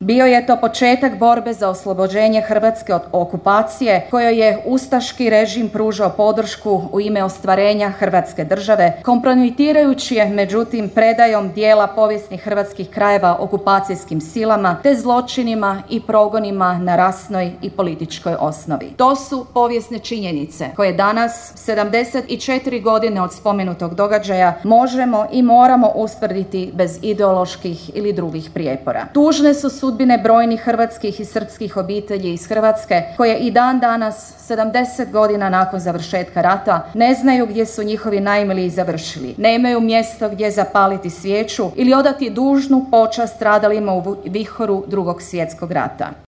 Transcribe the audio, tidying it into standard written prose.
Bio je to početak borbe za oslobođenje Hrvatske od okupacije kojoj je ustaški režim pružao podršku u ime ostvarenja Hrvatske države, kompromitirajući je međutim predajom dijela povijesnih hrvatskih krajeva okupacijskim silama te zločinima i progonima na rasnoj i političkoj osnovi. To su povijesne činjenice koje danas, 74 godine od spomenutog događaja, možemo i moramo ustvrditi bez ideoloških ili drugih prijepora. Tužne su sudbine brojnih hrvatskih i srpskih obitelji iz Hrvatske koje i dan danas, 70 godina nakon završetka rata, ne znaju gdje su njihovi najmiliji završili. Nemaju mjesto gdje zapaliti svijeću ili odati dužnu počast stradalima u vihoru Drugog svjetskog rata.